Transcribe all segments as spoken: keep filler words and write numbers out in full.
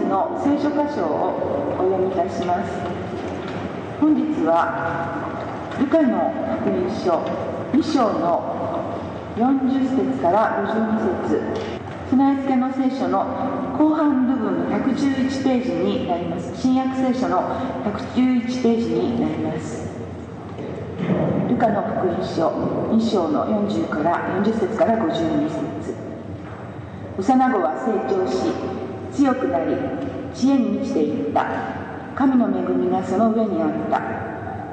の聖書箇所をお読みいたします。本日はルカの福音書に章のよんじゅっ節からごじゅうに節、備え付けの聖書の後半部分のひゃくじゅういちページになります。新約聖書のひゃくじゅういちページになります。ルカの福音書に章のよんじゅうからよんじゅっ節からごじゅうに節。幼子は成長し強くなり知恵に満ちていった。神の恵みがその上にあった。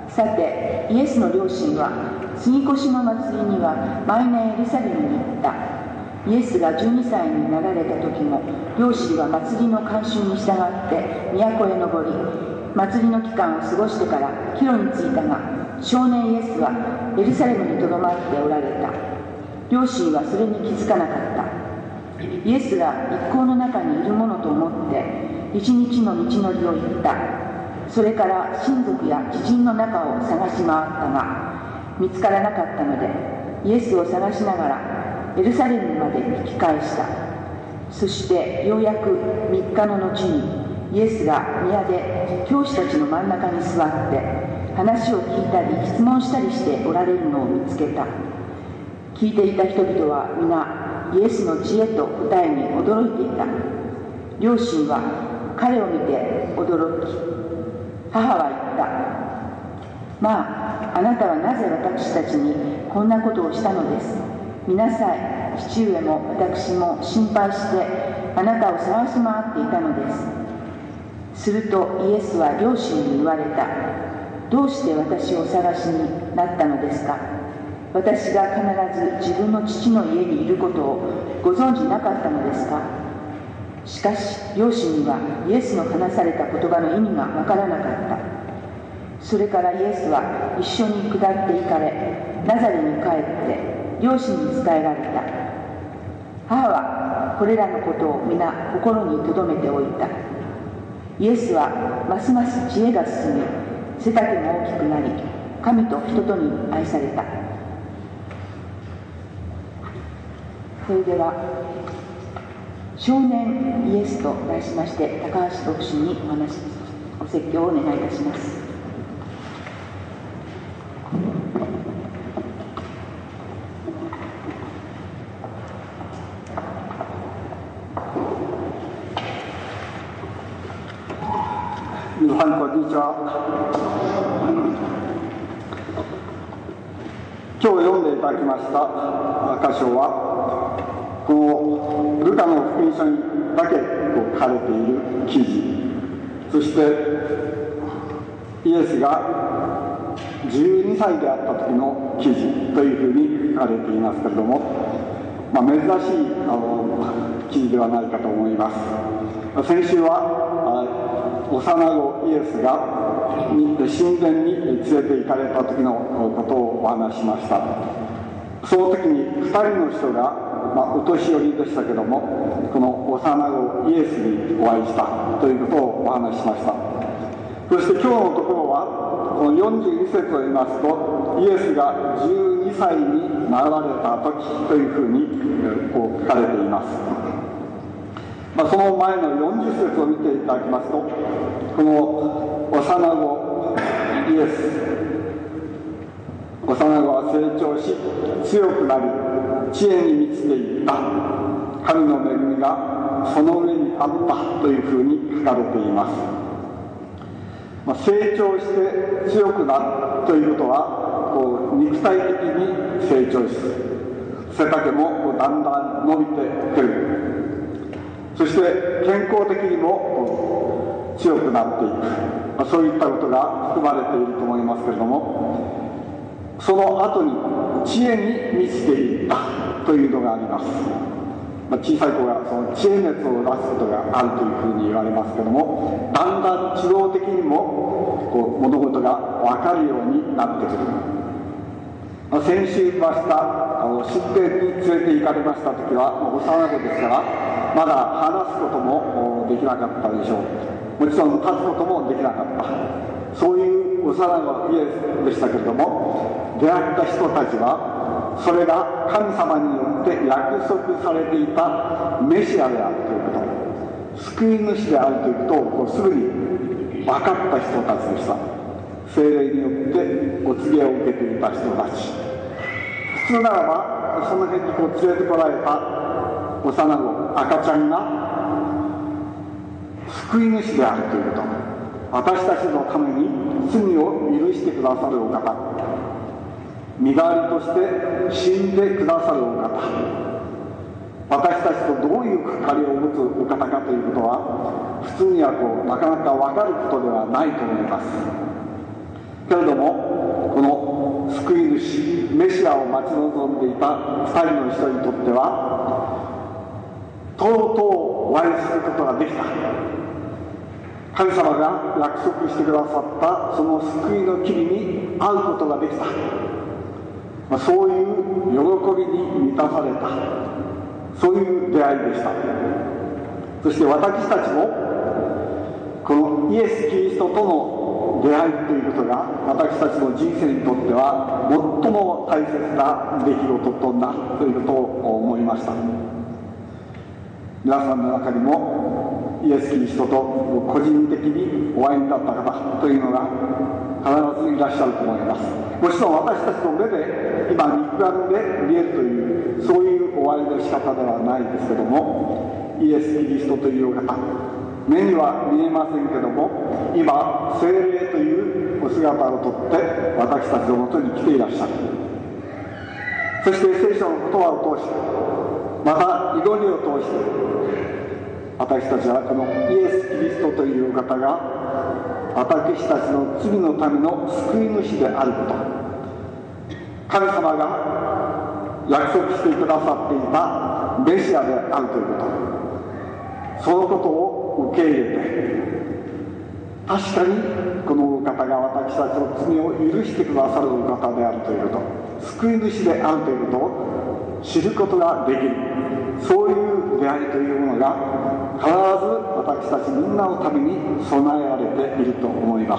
さてイエスの両親は杉越の祭りには毎年エルサレムに行った。イエスがじゅうにさいになられた時も両親は祭りの慣習に従って都へ登り、祭りの期間を過ごしてから帰路に着いたが、少年イエスはエルサレムにとどまっておられた。両親はそれに気づかなかった。イエスが一行の中にいるものと思って一日の道のりを行った。それから親族や知人の中を探し回ったが見つからなかったので、イエスを探しながらエルサレムまで引き返した。そしてようやくみっかの後にイエスが宮で教師たちの真ん中に座って話を聞いたり質問したりしておられるのを見つけた。聞いていた人々は皆イエスの知恵と答えに驚いていた。両親は彼を見て驚き、母は言った。まあ、あなたはなぜ私たちにこんなことをしたのです。見なさい、父上も私も心配してあなたを探し回っていたのです。するとイエスは両親に言われた。どうして私をお探しになったのですか。私が必ず自分の父の家にいることをご存じなかったのですか。しかし両親にはイエスの話された言葉の意味がわからなかった。それからイエスは一緒に下って行かれ、ナザレに帰って両親に伝えられた。母はこれらのことを皆心に留めておいた。イエスはますます知恵が進み、背丈も大きくなり、神と人とに愛された。それでは少年イエスと題しまして高橋牧師にお話お説教をお願いいたします。 皆さんこんにちは。今日読んでいただきました箇所はこのルカの福音書にだけこう書かれている記事、そしてイエスがじゅうにさいであった時の記事というふうに書かれていますけれども、まあ、珍しいあの記事ではないかと思います。先週は幼子イエスが神殿に連れて行かれた時のことをお話ししました。その時にふたりの人がまあ、お年寄りでしたけども、この幼子イエスにお会いしたということをお話ししました。そして今日のところはこのよんじゅうに節を読みますと、イエスがじゅうにさいになられた時というふうにこう書かれています。まあ、その前のよんじゅっ節を見ていただきますと、この幼子イエス、幼子は成長し強くなり知恵に満ちていった。神の恵みがその上にあったというふうに書かれています。まあ、成長して強くなるということはこう肉体的に成長し、背丈もこうだんだん伸びてくる。そして健康的にも強くなっていく、まあ、そういったことが含まれていると思いますけれども、その後に知恵に満ちていったというのがあります。まあ、小さい子がその知恵熱を出すことがあるというふうに言われますけども、だんだん自動的にもこう物事が分かるようになってくる。まあ、先週言いましたあの出店に連れて行かれました時は幼子ですから、まだ話すこともできなかったでしょう。もちろん立つこともできなかった、そういう幼子イエスでしたけれども、出会った人たちはそれが神様によって約束されていたメシアであるというこ救い主であるということをこうすぐに分かった人たちでした。聖霊によってお告げを受けていた人たち。普通ならばその辺にこう連れてこられた幼子、赤ちゃんが救い主であるということ、私たちのために罪を許してくださるお方、身代わりとして死んでくださるお方、私たちとどういう関わりを持つお方かということは普通にはこうなかなか分かることではないと思います。けれどもこの救い主メシアを待ち望んでいたふたりの人にとってはとうとうお会いすることができた、神様が約束してくださったその救いの君に会うことができた、まあ、そういう喜びに満たされた、そういう出会いでした。そして私たちもこのイエス・キリストとの出会いということが私たちの人生にとっては最も大切な出来事となるということを思いました。皆さんの中にもイエス・キリストと個人的にお会いになった方というのが必ずいらっしゃると思います。もちろん私たちの目で今肉眼で見えるというそういうお会いの仕方ではないですけども、イエス・キリストというお方、目には見えませんけども今聖霊というお姿をとって私たちのもとに来ていらっしゃる。そして聖書の言葉を通してまた祈りを通して私たちはこのイエス・キリストというお方が私たちの罪のための救い主であること、神様が約束してくださっていたメシアであるということ、そのことを受け入れて確かにこのお方が私たちの罪を許してくださるお方であるということ、救い主であるということを知ることができる、そういう出会いというものが必ず私たちみんなのために備えられていると思います。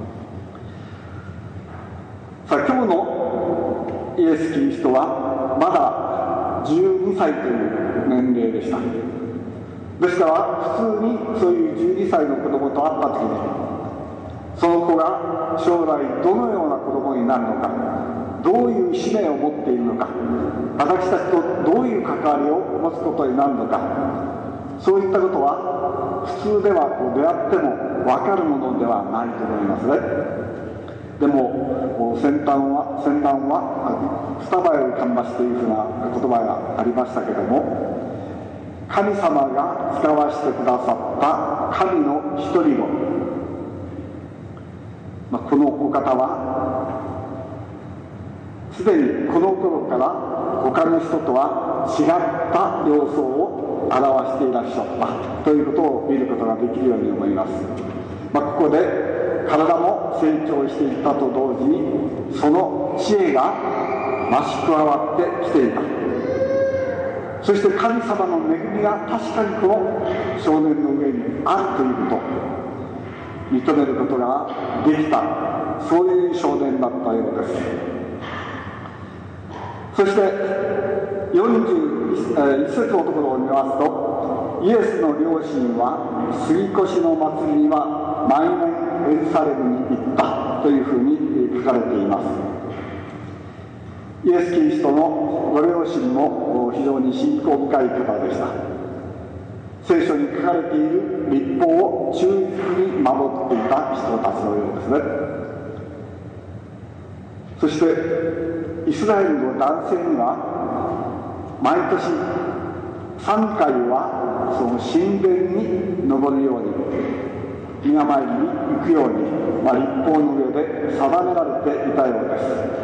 さあ今日のイエス・キリストはまだじゅうにさいという年齢でした。ですから普通にそういうじゅうにさいの子供と会った時にその子が将来どのような子供になるのか、どういう使命を持っているのか、私たちとどういう関わりを持つことになるのか、そういったことは普通ではこう出会っても分かるものではないと思いますね。でも先端は先端は双葉より芳しというふうな言葉がありましたけども、神様が使わせてくださった神の一人子、まあ、このお方はすでにこの頃から他の人とは違った様相を表していらっしゃったということを見ることができるように思います。まあ、ここで体も成長していったと同時にその知恵が増し加わってきていた。そして神様の恵みが確かにこの少年の上にあるということを認めることができた、そういう少年だったようです。そしてよんじゅういち節のところを見ますと、イエスの両親は杉越の祭りには毎年エルサレムに行ったというふうに書かれています。イエス・キリストのご両親も非常に信仰深い方でした。聖書に書かれている律法を忠実に守っていた人たちのようですね。そしてイスラエルの男性には毎年さんかいはその神殿に登るように宮参りに行くように、まあ、律法の上で定められていたようです。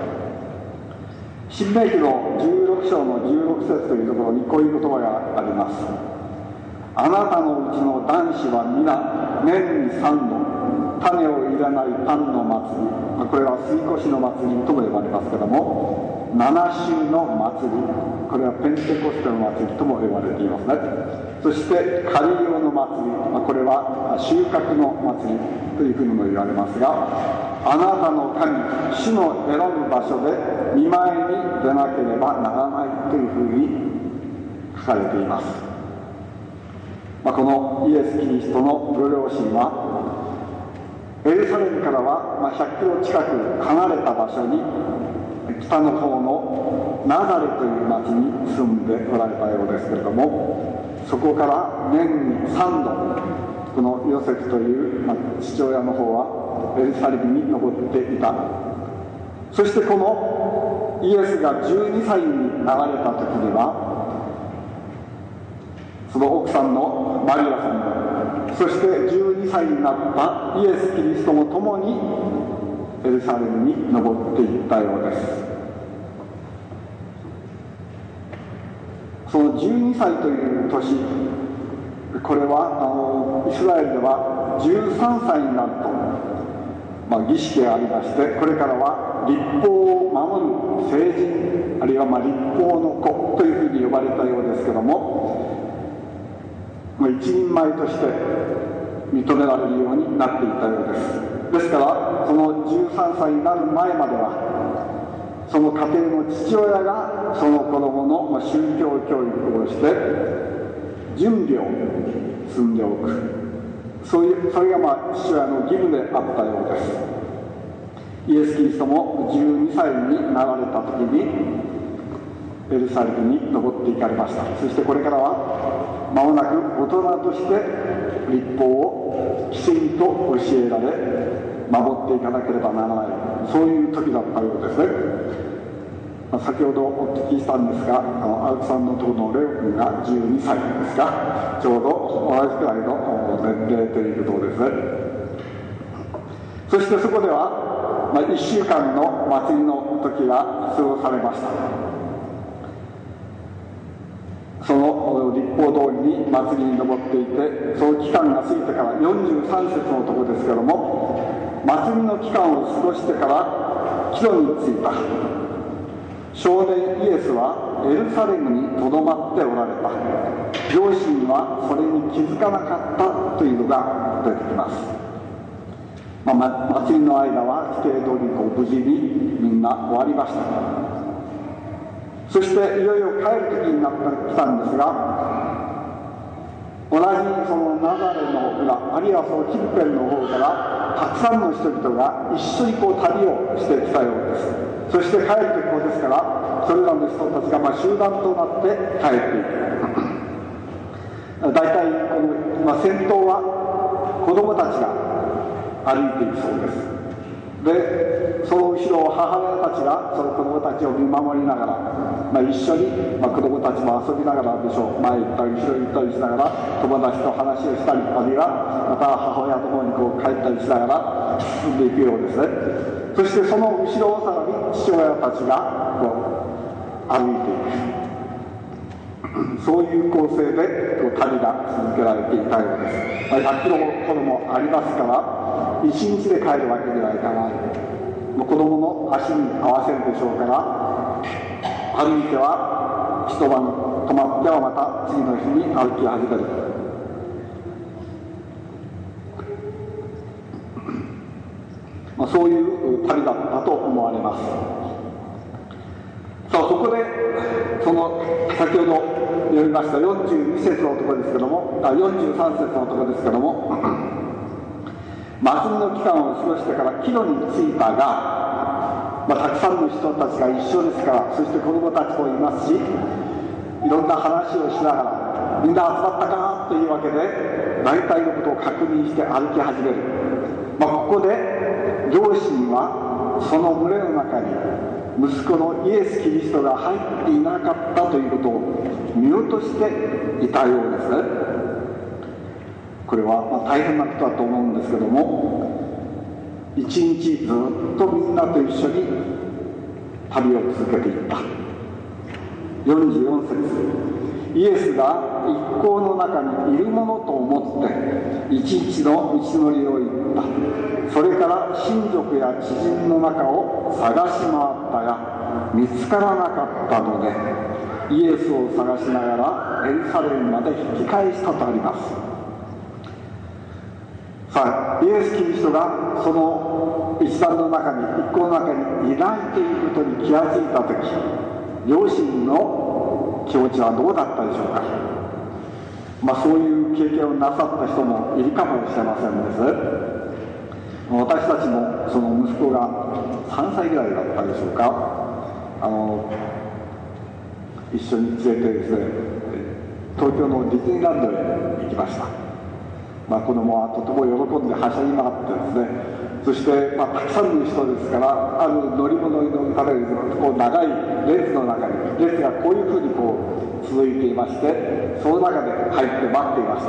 新明記のじゅうろく章のじゅうろく節というところにこういう言葉があります。あなたのうちの男子は皆年にさんど種を入れないパンの祭り、これは杉越の祭りとも呼ばれますけども、七週の祭り、これはペンテコステの祭りとも呼ばれていますね。そしてカリオの祭り、これは収穫の祭りというふうにも言われますが、あなたの神主の選ぶ場所で見舞いに出なければならないというふうに書かれています。 まあ、このイエス・キリストのご両親はエルサレムからはまあひゃっキロ近く離れた場所に北の方のナザレという町に住んでおられたようですけれども、そこから年にさんどこのヨセフという、まあ、父親の方はエルサレムに登っていた。そしてこのイエスがじゅうにさいになられた時には、その奥さんのマリアさん、そしてじゅうにさいになったイエス・キリストも共にエルサレムに登っていったようです。そのじゅうにさいという年、これはあのイスラエルではじゅうさんさいになると、まあ、儀式がありまして、これからは律法を守る聖人、あるいはまあ律法の子というふうに呼ばれたようですけども、一人前として認められるようになっていたようです。ですからそのじゅうさんさいになる前までは、その家庭の父親がその子供の宗教教育をして準備を積んでおく、そういうそれがまあ父親の義務であったようです。イエス・キリストもじゅうにさいになられた時にエルサレムに登っていかれました。そしてこれからは間もなく大人として律法をきちんと教えられ守っていかなければならない、そういう時だったようですね。先ほどお聞きしたんですが、あの青木さんのところのレオ君がじゅうにさいですが、ちょうど同じくらいの年齢ということですね。そしてそこでは、まあ、いっしゅうかんの祭りの時が過ごされました。その律法通りに祭りに登っていて、その期間が過ぎてからよんじゅうさん節のところですけれども、祭りの期間を過ごしてから帰路に着いた少年イエスはエルサレムにとどまっておられた。両親はそれに気づかなかったというのが出てきます。まあ、祭りの間は規定通りこう無事にみんな終わりました。そしていよいよ帰る時になってきたんですが、同じそのナザレの裏、あるいはそのキルペンの方からたくさんの人々が一緒にこう旅をしてきたようです。そして帰る時もですから、それらの人たちがまあ集団となって帰っていく。大体この、まあ、先頭は子供たちが歩いていくそうです。でその後ろを母親たちがその子供たちを見守りながら、まあ、一緒に、まあ、子供たちも遊びながらでしょう、前行ったり後ろに行ったりしながら友達と話をしたり、あるいはまた母親の方にこう帰ったりしながら進んでいくようですね。そしてその後ろをさらに父親たちがこう歩いていく、そういう構成でこう旅が続けられていたようです。まあ、ひゃっキロほどもありますから一日で帰るわけにはいかない。子供の足に合わせるでしょうから、歩いては一晩泊まってはまた次の日に歩き始める。まあ、そういう旅だったと思われます。さあそこでその先ほど読みましたよんじゅうに節のところですけども、あよんじゅうさん節のところですけども、祭りの期間を過ごしてから帰路に着いたが、まあ、たくさんの人たちが一緒ですから、そして子供たちもいますし、いろんな話をしながらみんな集まったかというわけで大体のことを確認して歩き始める。まあ、ここで両親はその群れの中に息子のイエス・キリストが入っていなかったということを見落としていたようですね。これはまあ大変なことだと思うんですけども、一日ずっとみんなと一緒に旅を続けていった。よんじゅうよん節、イエスが一行の中にいるものと思って一日の道のりを行った。それから親族や知人の中を探し回ったが見つからなかったので、イエスを探しながらエルサレムまで引き返したとあります。さあ、イエス・キリストがその一団の中に、一行の中にいないということに気がついたとき、両親の気持ちはどうだったでしょうか。 まあ、そういう経験をなさった人もいるかもしれませんです。私たちもその息子がさんさいぐらいだったでしょうか、あの一緒に連れてですね、東京のディズニーランドへ行きました。まあ、子供はとても喜んではしゃぎ回ってですね、そして、まあ、たくさんの人ですから、ある乗り物に乗るためにこう長い列の中に、列がこういうふうにこう続いていまして、その中で入って待っていました。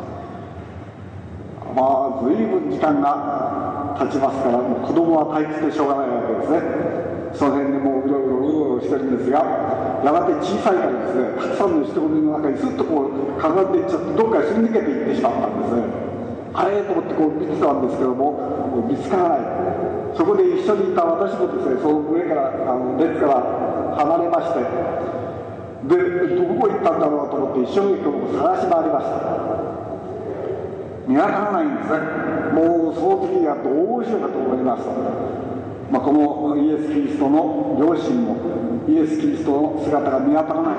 まあ随分時間が経ちますから、もう子供は退屈でしょうがないわけですね。その辺でもううろうろうろうろしてるんですが、やがて小さいからですね、たくさんの人混みの中にスッとこうかがんでいっちゃって、どっかへすり抜けていってしまったんですね。あれと思ってこう見てたんですけども、見つからない。そこで一緒にいた私もですね、その上からあの列から離れまして、でどこ行ったんだろうと思って一生懸命探し回りました。見当たらないんですね。もうその時にはどうしようかと思いました。まあ、このイエス・キリストの両親もイエス・キリストの姿が見当たらない、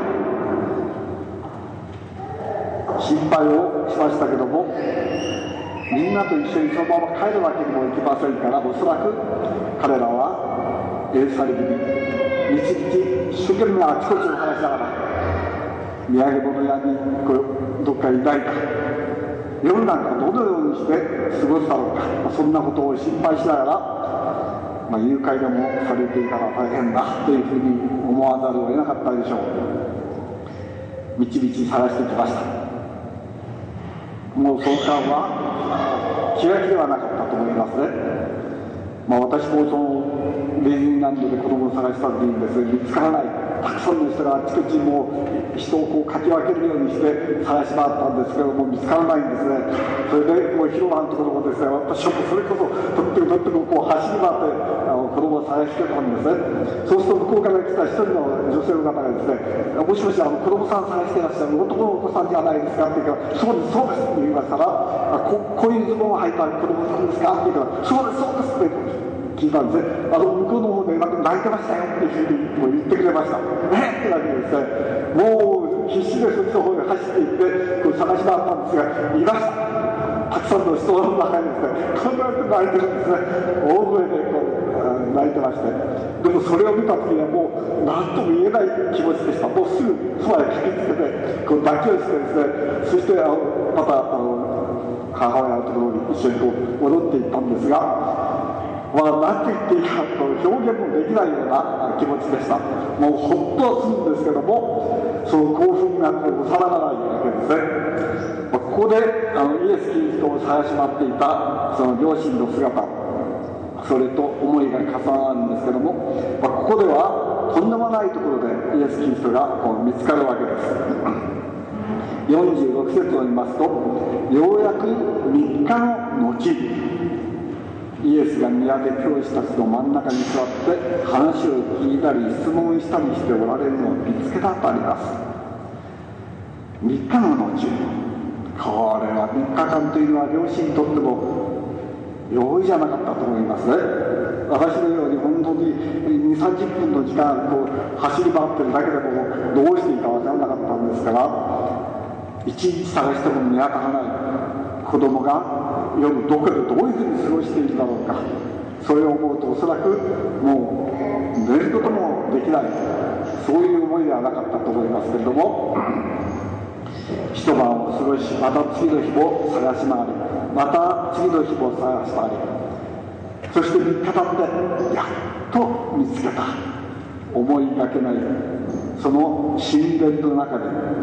心配をしましたけども、みんなと一緒にそのまま帰るわけにもいきませんから、おそらく彼らはエルサレムに一日一生懸命あちこちを話しながら、土産物屋にこうどっかいないか、夜なんかどのようにして過ごすだろうか、まあ、そんなことを心配しながら、まあ、誘拐でもされていたら大変だというふうに思わざるを得なかったでしょう。みちみち探してきました。もうその間は気が気ではなかったと思いますね。まあ、私もそのディズニーランドで子供を探したっていうんですが、見つからない。たくさんの人があちこちもう人をこうかき分けるようにして探し回ったんですけども、見つからないんですね。それでもう広場のところもですね、私はもうそれこそとってもとってもこう走り回ってあの子供を探してたんですね。そうすると向こうから来た一人の女性の方がですね、もしもしあの子供さん探してらっしゃる男のお子さんじゃないですかって言うから、そうですそうですって言いましたら、あ こ, こういうズボンを履いた子供さんですかって言うから、そうですそうですって聞いたんですね。あの向こうの方で泣いてましたよっていうふうに言ってくれました。えってなってですね、もう必死でそっちの方に走っていってこう探し回ったんですが、いました。たくさんの人の中にですね、こんなに泣いてるんですね。大声でこう泣いてまして、でもそれを見た時にはもう何とも言えない気持ちでした。もうすぐそばへ駆けつけてこう抱きをしてですね、そしてあのまたあの母親のところに一緒にこう戻っていったんですが、まあ、何と言っていいかと表現もできないような気持ちでした。もうほっとするんですけども、その興奮がこう収まらないわけですね。まあ、ここであのイエス・キリストを探し回っていたその両親の姿、それと思いが重なるんですけども、まあ、ここではとんでもないところでイエス・キリストがこう見つかるわけです。よんじゅうろく節を見ますと、ようやくみっかの後、イエスが宮で教師たちの真ん中に座って話を聞いたり質問したりしておられるのを見つけたとあります。みっかの後、これはみっかかんというのは両親にとっても容易じゃなかったと思いますね。私のように本当ににじゅう、さんじゅっぷんの時間こう走り回ってるだけでもどうしていいか分からなかったんですから、一日探しても見当たらない子供が夜どこでどういうふうに過ごしているだろうか、それを思うとおそらくもう寝ることもできない、そういう思いではなかったと思いますけれども、一晩を過ごし、また次の日も探し回り、また次の日も探し回り、そしてみっか経ってやっと見つけた。思いがけないその神殿の中で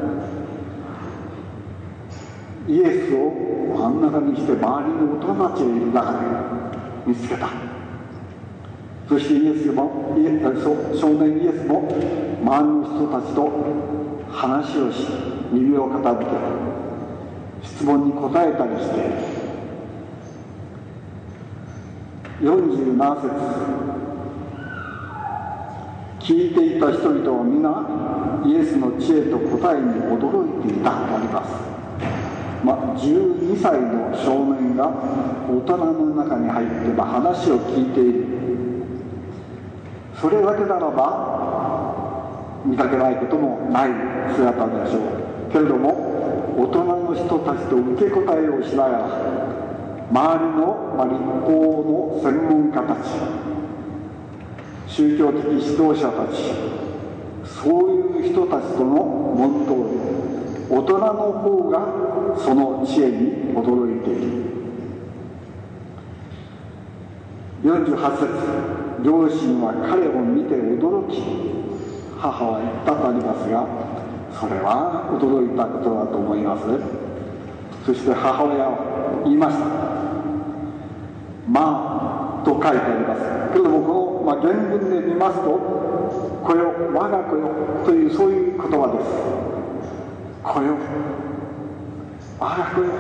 イエスを真ん中にして周りの大人たちがいる中で見つけた。そしてイエスもイエ少年イエスも周りの人たちと話をし、耳を傾け質問に答えたりして、よんじゅうなな節、聞いていた人々は皆イエスの知恵と答えに驚いていたとあります。まあ、じゅうにさいの少年が大人の中に入って、まあ、話を聞いている。それだけならば見かけないこともない姿でしょうけれども、 大人の人たちと受け答えをしながら、周りの、まあ、立法の専門家たち、宗教的指導者たち、そういう人たちとの問答で、大人の方がその知恵に驚いている。よんじゅうはち節、両親は彼を見て驚き、母は言ったとありますが、それは驚いたことだと思います。そして母親は言いました。まあと書いてありますけれども、この、まあ、原文で見ますと、子よ、我が子よというそういう言葉です。子よ、我が子よ、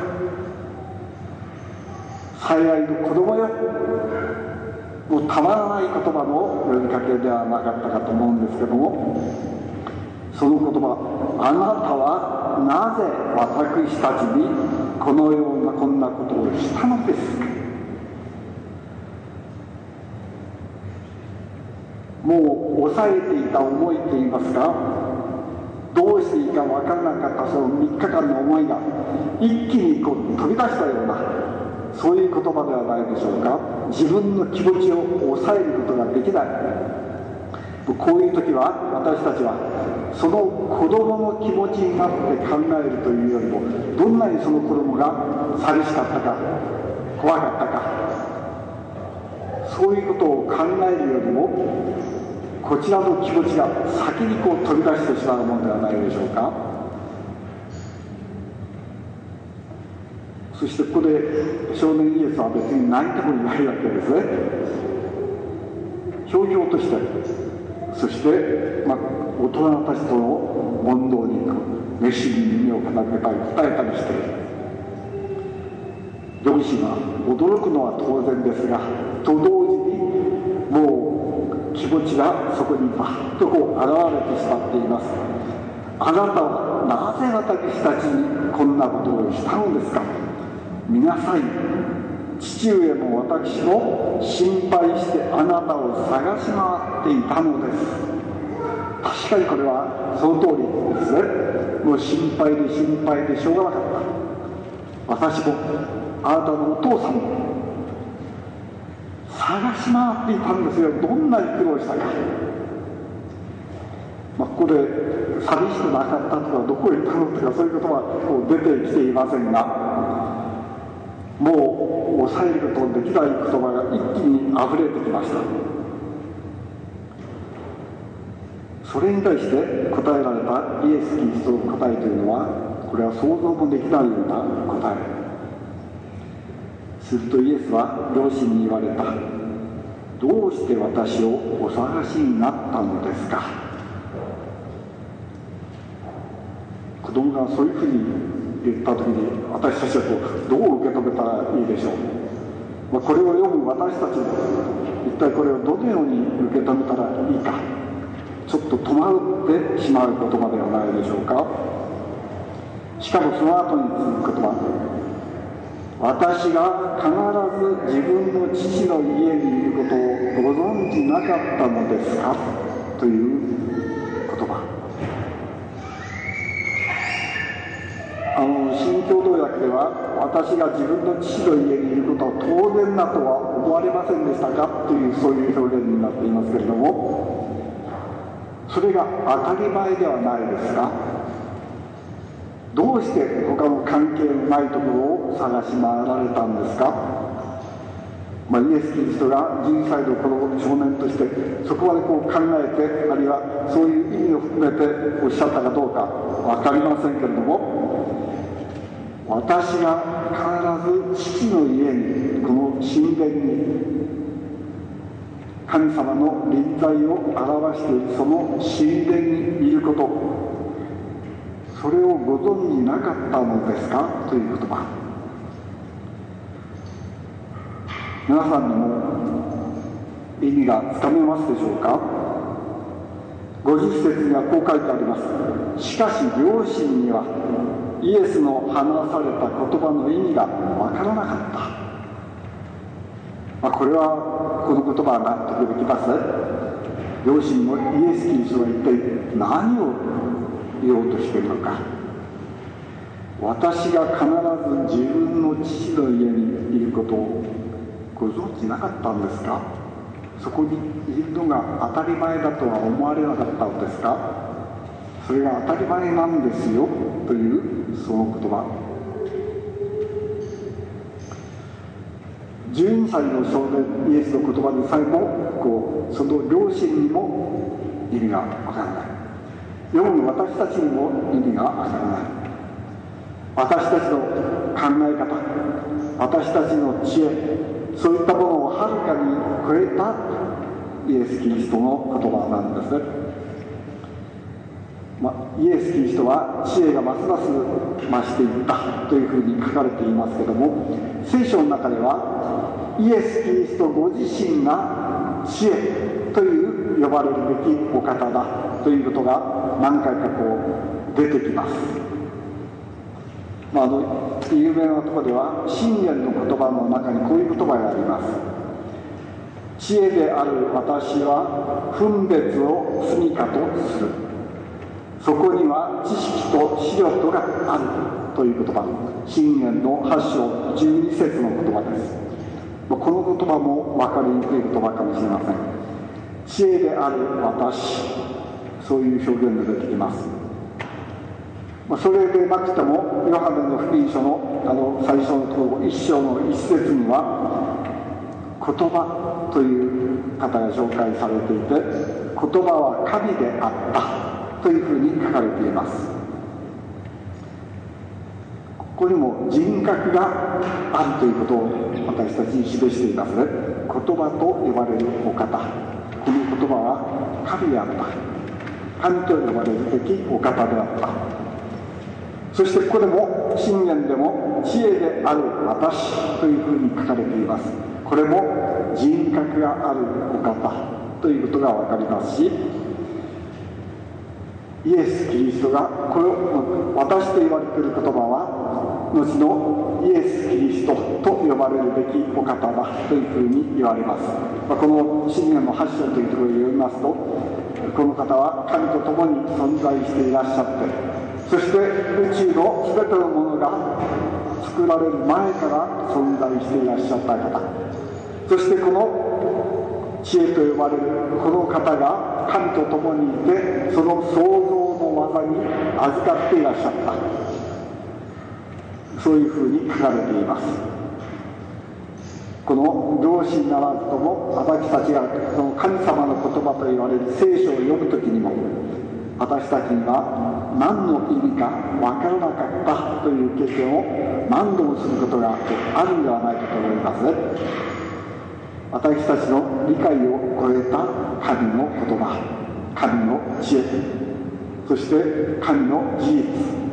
最愛の子供よ、もうたまらない言葉の呼びかけではなかったかと思うんですけども、その言葉、あなたはなぜ私たちにこのようなこんなことをしたのですか。もう抑えていた思いといいますか、どうしていいか分からなかったそのみっかかんの思いが一気にこう飛び出したような、そういう言葉ではないでしょうか。自分の気持ちを抑えることができない。こういう時は私たちはその子供の気持ちになって考えるというよりも、どんなにその子供が寂しかったか怖かったか、そういうことを考えるよりも、こちらの気持ちが先にこう飛び出してしまうものではないでしょうか。そしてここで少年イエスは別に泣いてもいないわけですね。ひょうひょうとして、そして、まあ、大人たちとの問答に熱心に耳を傾けたり答えたりしている。両親は驚くのは当然ですが、と同時にもう気持ちがそこにバッとこう現れてしまっています。あなたはなぜ私たちにこんなことをしたのですか。見なさい、父上も私も心配してあなたを探し回っていたのです。確かにこれはその通りですね。もう心配で心配でしょうがなかった。私もあなたのお父さんも探し回っていたんですよ。どんなに苦労したか。まあ、ここで寂しくなかったとか、どこへ行ったのとか、そういうことはこう出てきていませんが、もう抑えることのできない言葉が一気にあふれてきました。それに対して答えられたイエス・キリストの答えというのは、これは想像もできないような答え。するとイエスは両親に言われた。どうして私をお探しになったのですか。子供がそういうふうに言った時に、私たちはこうどう受け止めたらいいでしょう。まあ、これを読む私たちも一体これをどのように受け止めたらいいか、ちょっと戸惑ってしまう言葉ではないでしょうか。しかもその後に続く言葉、私が必ず自分の父の家にいることをご存じなかったのですかという言葉。あの新共同訳では、私が自分の父の家にいることは当然だとは思われませんでしたかという、そういう表現になっていますけれども、それが当たり前ではないですか。どうして他の関係のないところを探し回られたんですか。まあ、イエス・キリストがじゅうにさいの子供少年としてそこまでこう考えて、あるいはそういう意味を含めておっしゃったかどうか分かりませんけれども、私が必ず父の家に、この神殿に神様の臨在を表しているその神殿にいること、それをご存じなかったのですかという言葉。皆さんにも意味がつかめますでしょうか。ごじゅっ節にはこう書いてあります。しかし両親にはイエスの話された言葉の意味がわからなかった。まあ、これはこの言葉は納得できますね。両親もイエス・キリストが一体何を言おうとしているのか。 私が必ず自分の父の家にいることをご存知なかったんですか？そこにいるのが当たり前だとは思われなかったのですか？それが当たり前なんですよというその言葉。じゅうにさいの少年イエスの言葉でさえもこうその両親にも意味がわからない。読む私たちにも意味がわからない。私たちの考え方、私たちの知恵、そういったものをはるかに超えたイエス・キリストの言葉なんですね。まあ、イエス・キリストは知恵がますます増していったというふうに書かれていますけども、聖書の中ではイエス・キリストご自身が知恵という呼ばれるべきお方だということが何回かこう出てきます。まあ、あの有名なところでは箴言の言葉の中にこういう言葉があります。知恵である私は分別を住みかとする。そこには知識と知力があるという言葉。箴言のはち章じゅうに節の言葉です。この言葉も分かりにくい言葉かもしれません。知恵である私、そういう表現が出てきます。それでなくてもヨハネの福音書のあの最初のところいっ章のいち節には言葉という方が紹介されていて、言葉は神であったというふうに書かれています。ここにも人格があるということを私たちに示していますね。言葉と呼ばれるお方、この言葉は神であった、神と呼ばれるべきお方であった。そしてここでも箴言でも知恵である私というふうに書かれています。これも人格があるお方ということが分かりますし、イエス・キリストがこれを私と言われている言葉は後のイエス・キリストと呼ばれるべきお方だというふうに言われます。この箴言のはち章というところで読みますと、この方は神と共に存在していらっしゃって、そして宇宙の全てのものが作られる前から存在していらっしゃった方、そしてこの知恵と呼ばれるこの方が神と共にいて、その創造の技に預かっていらっしゃった、そういうふうに書かれています。この両親ならずとも私たちがその神様の言葉と言われる聖書を読むときにも、私たちには何の意味か分からなかったという経験を何度もすることがあるんではないかと思いますね。私たちの理解を超えた神の言葉、神の知恵、そして神の事実、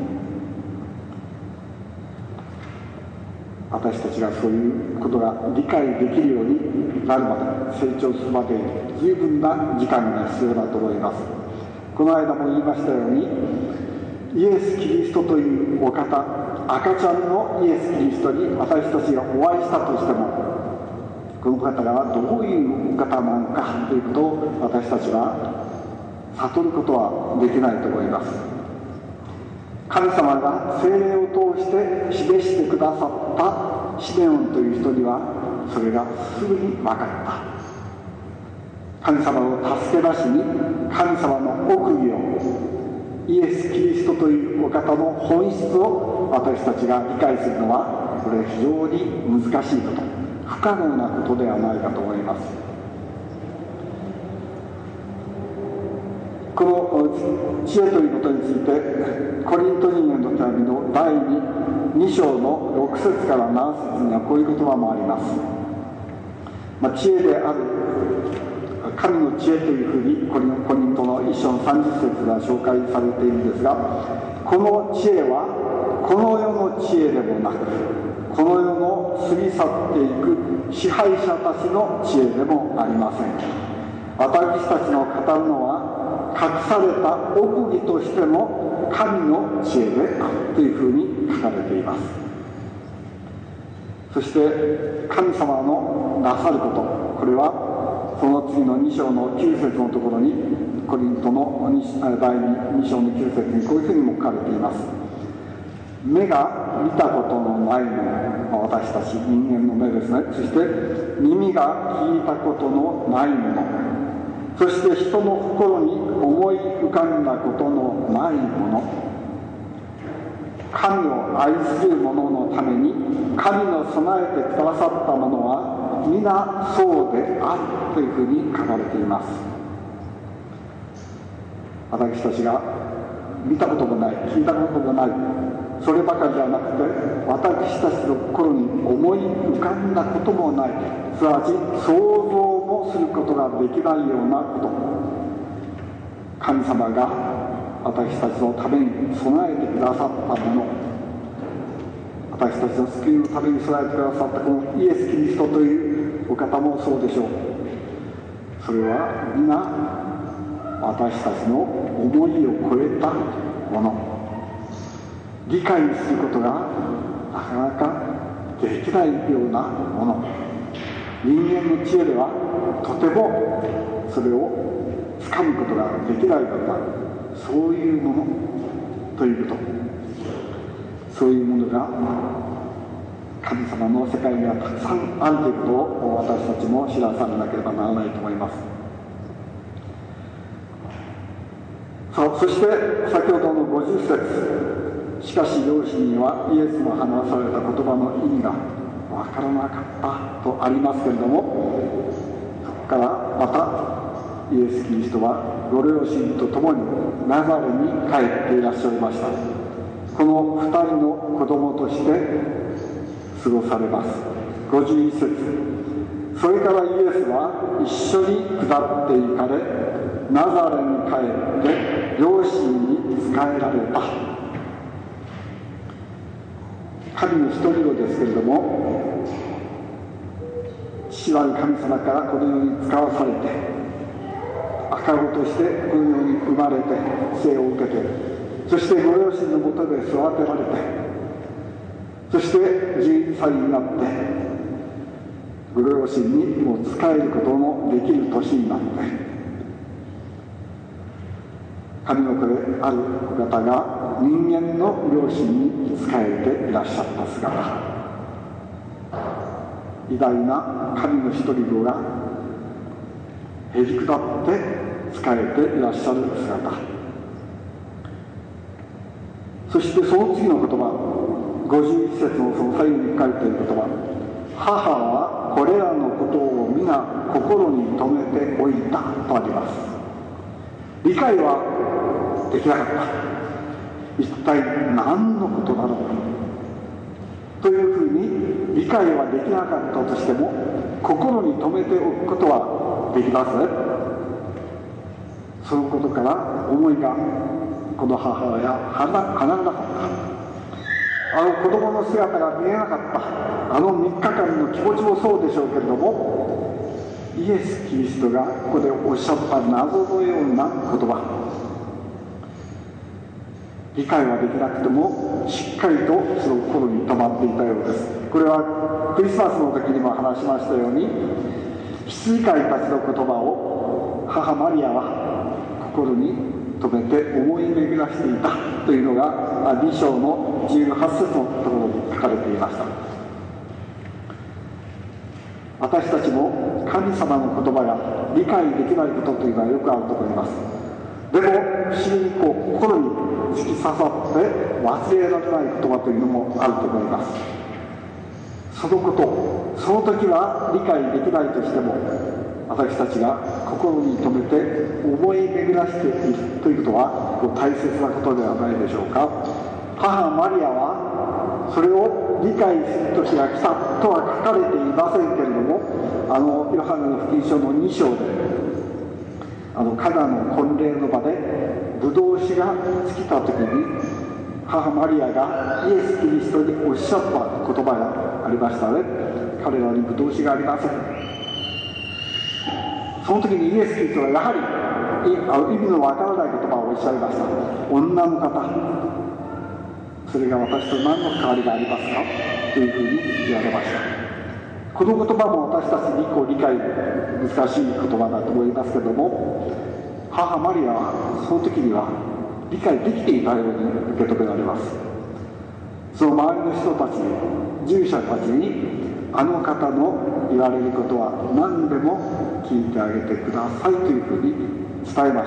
私たちがそういうことが理解できるようになるまで、成長するまで十分な時間が必要だと思います。この間も言いましたように、イエス・キリストというお方、赤ちゃんのイエス・キリストに私たちがお会いしたとしても、この方がどういうお方なのかということを私たちは悟ることはできないと思います。神様が聖霊を通して示してくださったシメオンという人にはそれがすぐに分かった。神様を助け出しに神様の奥義を、イエス・キリストというお方の本質を私たちが理解するのは、これは非常に難しいこと、不可能なことではないかと思います。この知恵ということについてコリント人への手紙のだいに章のろく節からなな節にはこういう言葉もあります。まあ、知恵である神の知恵というふうにコリントのいっ章のさんじゅっ節が紹介されているんですが、この知恵はこの世の知恵でもなく、この世の過ぎ去っていく支配者たちの知恵でもありません。私たちの語るのは隠された奥義としての神の知恵であるというふうに書かれています。そして神様のなさること、これはその次のに章のきゅう節のところに、コリントのだいに章のきゅう節にこういうふうにも書かれています。 目が見たことのないもの、私たち人間の目ですね。そして耳が聞いたことのないもの、そして人の心に思い浮かんだことのないもの、神を愛する者のために神の備えてくださったものは皆そうであるというふうに書かれています。私たちが見たこともない、聞いたこともない、そればかりじゃなくて、私たちの心に思い浮かんだこともない、すなわち想像もすることができないようなこと、神様が私たちのために備えてくださったもの、私たちの救いのために備えてくださったこのイエス・キリストというお方もそうでしょう。それは皆私たちの思いを超えたもの、理解することがなかなかできないようなもの、人間の知恵ではとてもそれをつかむことができないような、そういうものということ、そういうものが神様の世界にはたくさんあるということを私たちも知らされなければならないと思います。さあ、そして先ほどのごじゅっ節、しかし両親にはイエスの話された言葉の意味がわからなかったとありますけれども、そこからまたイエス・キリストはご両親と共にナザレに帰っていらっしゃいました。この二人の子供として過ごされます。ごじゅういち節、それからイエスは一緒に下って行かれ、ナザレに帰って両親に仕えられた。神の一人子ですけれども、父なる神様からこのように使わされて、赤子としてこのように生まれて生を受けて、そしてご両親のもとで育てられて、そしてじゅうにさいになってご両親にも仕えることのできる年になって、神の子であるお方が人間の両親に仕えていらっしゃった姿、偉大な神の一人子がへりくだって仕えていらっしゃる姿、そしてその次の言葉、ごじゅういち節のその左右に書いている言葉、母はこれらのことを皆心に留めておいたとあります。理解はできなかった。一体何のことだろうというふうに理解はできなかったとしても、心に留めておくことはできますね。そのことから思いがこの母親離れなかった。あの子供の姿が見えなかった。あのみっかかんの気持ちもそうでしょうけれども、イエス・キリストがここでおっしゃった謎のような言葉、理解はできなくてもしっかりとその心に留まっていたようです。これはクリスマスの時にも話しましたように、羊飼いたちの言葉を母マリアは心に留めて思い巡らしていたというのがに章のじゅうはち節のところに書かれていました。私たちも神様の言葉が理解できないことというのはよくあると思います。でも不思議にこう心に突き刺さって忘れられない言葉というのもあると思います。そのこと、その時は理解できないとしても、私たちが心に留めて思い巡らしているということは大切なことではないでしょうか。母マリアはそれを理解する時が来たとは書かれていませんけれども、あのヨハネの福音書のに章であのカナの婚礼の場でブドウ酒が尽きた時に母マリアがイエス・キリストにおっしゃった言葉がありましたね。彼らにブドウ酒がありません。その時にイエス・キリストはやはりあの意味のわからない言葉をおっしゃいました。女の方、それが私と何の関わりがありますかというふうに言われました。この言葉も私たちにこう理解難しい言葉だと思いますけれども、母マリアはその時には理解できていたように受け止められます。 その周りの人たちに、従者たちに、あの方の言われることは何でも聞いてあげてくださいというふうに伝えました。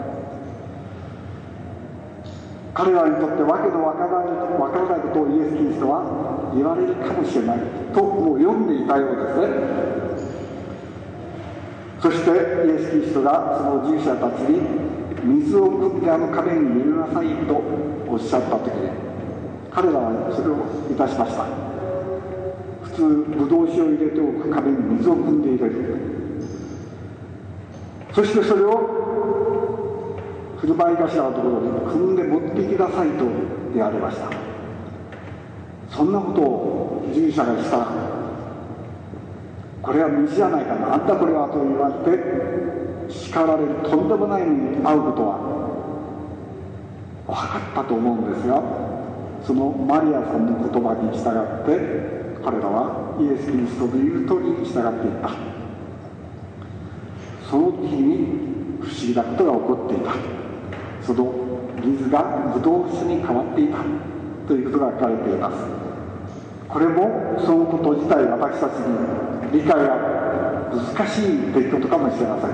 彼らにとってわけのわからない、わからないことをイエス・キリストは言われるかもしれないともう読んでいたようですね。そしてイエス・キリストがその従者たちに水を汲んであの壁に入れなさいとおっしゃった時に、彼らはそれをいたしました。普通ブドウ酒を入れておく壁に水を汲んで入れる。そしてそれを振る舞い頭のところに汲んで持っていきなさいと言われました。そんなことを従者がしたら、これは水じゃないかな、あんたこれはと言われて叱られる、とんでもないのに会うことは分かったと思うんですが、そのマリアさんの言葉に従って彼らはイエス・キリストの言う通りに従っていった。その時に不思議なことが起こっていた。その水がブドウ酒に変わっていたということが書かれています。これもそのこと自体私たちに理解が難しい出来事かもしれません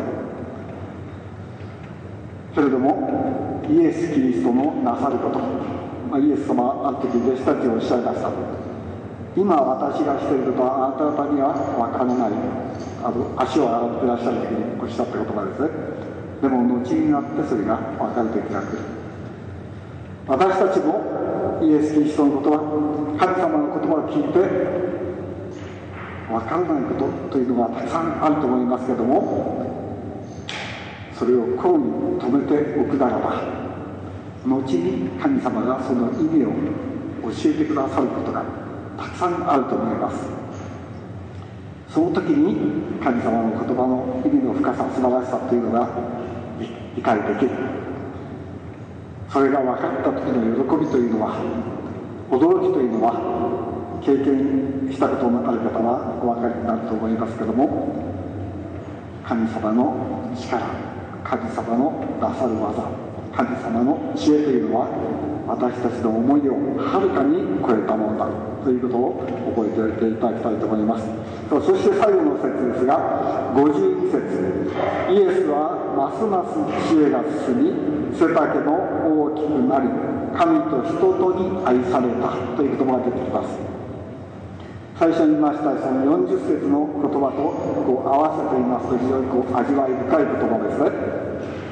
けれども、イエス・キリストのなさること、まあ、イエス様はあの時弟子たちをおっしゃいました。今私がしていることはあなた方には分からない。あの足を洗っていらっしゃる時におっしゃった言葉ですね。でも後になってそれが分かる時が来る。私たちもイエス・キリストの言葉、神様の言葉を聞いて分からないことというのがたくさんあると思いますけれども、それを心に留めておくならば、後に神様がその意味を教えてくださることがたくさんあると思います。その時に神様の言葉の意味の深さ、素晴らしさというのが理解できる。それが分かった時の喜びというのは、驚きというのは、経験したことのある方はお分かりになると思いますけれども、神様の力、神様のなさる技、神様の知恵というのは私たちの思いをはるかに超えたものだということを覚えておいていただきたいと思います。そして最後の節ですが、ごじゅうに節、イエスはますます知恵が進み、背丈も大きくなり、神と人とに愛されたという言葉が出てきます。最初に言いましたそのよんじゅっ節の言葉とこう合わせていますと、非常にこう味わい深い言葉ですね。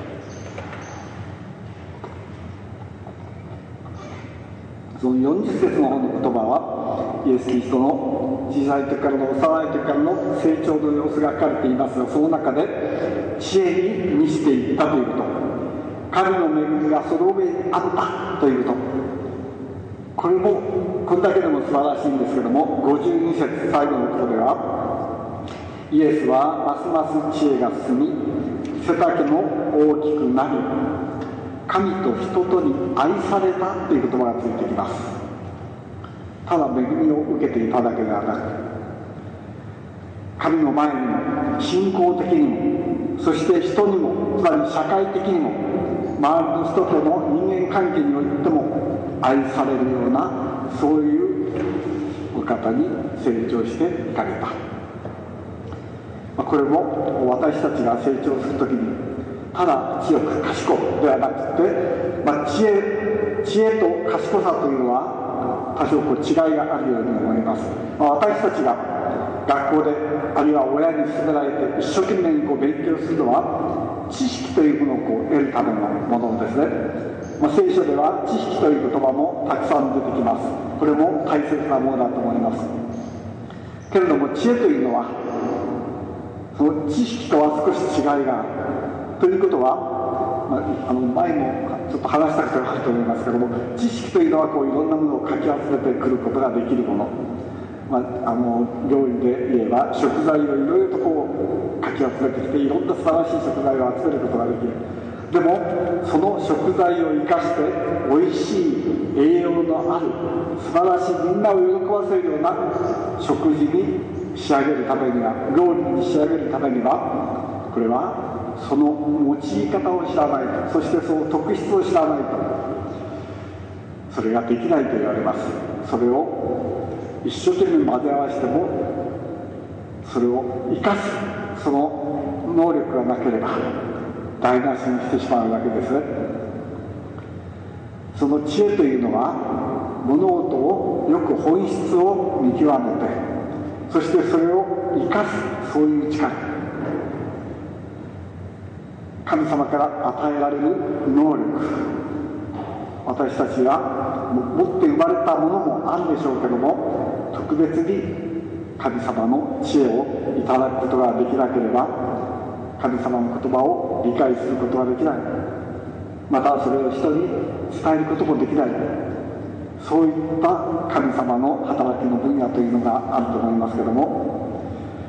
そのよんじゅっ節の方の言葉はイエス・キリストの小さい時からの幼い時からの成長の様子が書かれていますが、その中で知恵に満ちていったということ、神の恵みがその上にあったということ、これもこれだけでも素晴らしいんですけども、ごじゅうに節最後のところでは、イエスはますます知恵が進み、背丈も大きくなり、神と人とに愛されたという言葉がついてきます。ただ恵みを受けていただけではなく、神の前にも信仰的にも、そして人にも、つまり社会的にも、周りの人との人間関係においても愛されるような、そういうお方に成長していかれた。これも私たちが成長するときに、ただ強く賢くではなくて、まあ、知恵、知恵と賢さというのは多少こう違いがあるように思います。まあ、私たちが学校であるいは親に勧められて一生懸命にこう勉強するのは知識というものをこう得るためのものですね。まあ、聖書では知識という言葉もたくさん出てきます。これも大切なものだと思いますけれども、知恵というのはその知識とは少し違いがあるということは、まあ、あの前もちょっと話したことがあると思いますけども、知識というのはこういろんなものをかき集めてくることができるもの、まあ、あの料理で言えば食材をいろいろとこうかき集めてきて、いろんな素晴らしい食材を集めることができる。でもその食材を生かしておいしい栄養のある素晴らしい、みんなを喜ばせるような食事に仕上げるためには、料理に仕上げるためには、これはその用い方を知らないと、そしてその特質を知らないと、 それができないと言われます。それを一生懸命混ぜ合わせてもそれを生かすその能力がなければ台無しにしてしまうわけですね。その知恵というのは物事をよく本質を見極めて、そしてそれを生かす、そういう力、神様から与えられる能力、私たちが持って生まれたものもあるでしょうけども、特別に神様の知恵をいただくことができなければ神様の言葉を理解することができない、またそれを人に伝えることもできない、そういった神様の働きの分野というのがあると思いますけども、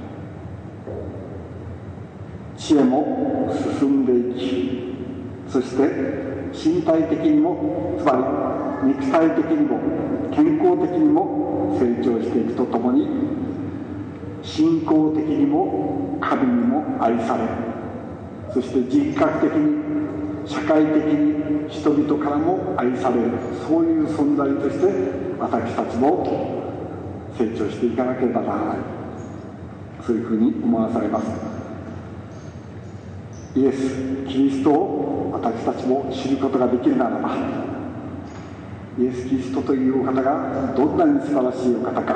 知恵も進んでいき、そして身体的にも、つまり肉体的にも健康的にも成長していくとともに、信仰的にも神にも愛され、そして人格的に社会的に人々からも愛される、そういう存在として私たちも成長していかなければならない、そういうふうに思わされます。イエス・キリストを私たちも知ることができるならば、イエス・キリストというお方がどんなに素晴らしいお方か、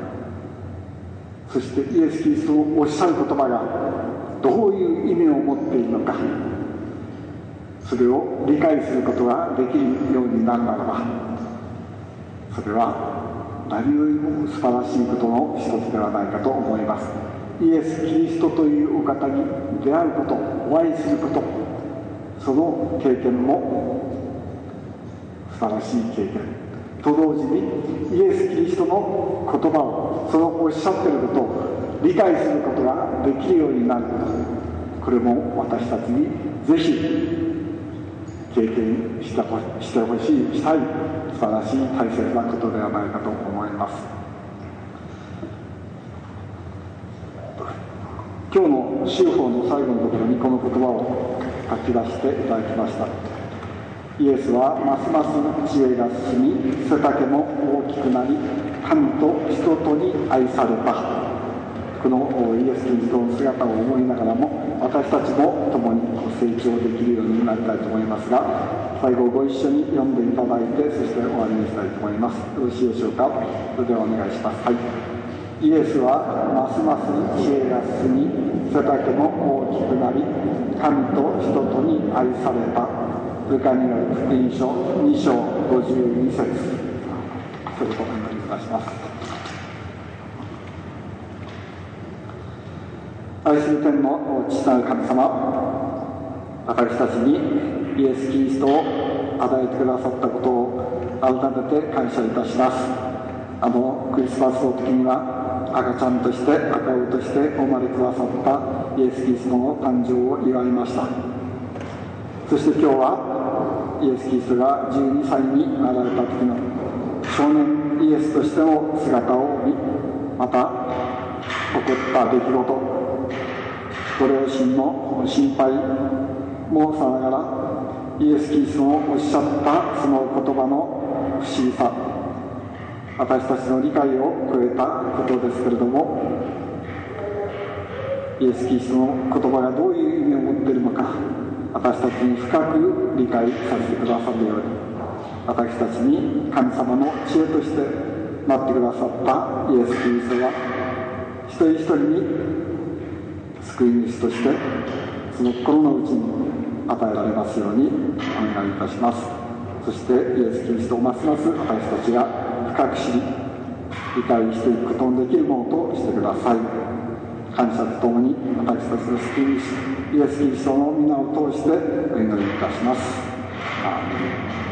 そしてイエス・キリストのおっしゃる言葉がどういう意味を持っているのか、それを理解することができるようになるならば、それは何よりも素晴らしいことの一つではないかと思います。イエス・キリストというお方に出会うこと、お会いすること、その経験も素晴らしい経験と同時に、イエス・キリストの言葉を、そのおっしゃっていることを理解することができるようになること、これも私たちにぜひ経験してほしい、したい、素晴らしい大切なことではないかと思います。今日の修法の最後のところにこの言葉を書き出していただきました。イエスはますます知恵が進み、背丈も大きくなり、神と人とに愛された。このイエス・キリストの姿を思いながらも、私たちも共に成長できるようになりたいと思いますが、最後ご一緒に読んでいただいて、そして終わりにしたいと思います。よろしいでしょうか。それではお願いします。はい。イエスはますます知恵が進み、背丈も大きくなり、神と人とに愛された。ルカによる福音書に章ごじゅうに節、それとお願いいたします。愛する天の父なる神様、私たちにイエス・キリストを与えてくださったことを改めて感謝いたします。あのクリスマスの時には赤ちゃんとして赤子としてお生まれくださったイエス・キリストの誕生を祝いました。そして今日はイエス・キリストがじゅうにさいになられた時の少年イエスとしての姿を見、また起こった出来事、ご両親の心配もさながら、イエス・キリストのおっしゃったその言葉の不思議さ、私たちの理解を超えたことですけれども、イエス・キリストの言葉がどういう意味を持っているのか、私たちに深く理解させてくださるように、私たちに神様の知恵としてなってくださったイエス・キリストが一人一人に救い主としてその心の内に与えられますようにお願いいたします。そしてイエス・キリストをますます私たちが深く知り理解していくことのできるものとしてください。感謝とともに私たちの救い主イエス・キリストの皆を通してお祈りいたします。アーメン。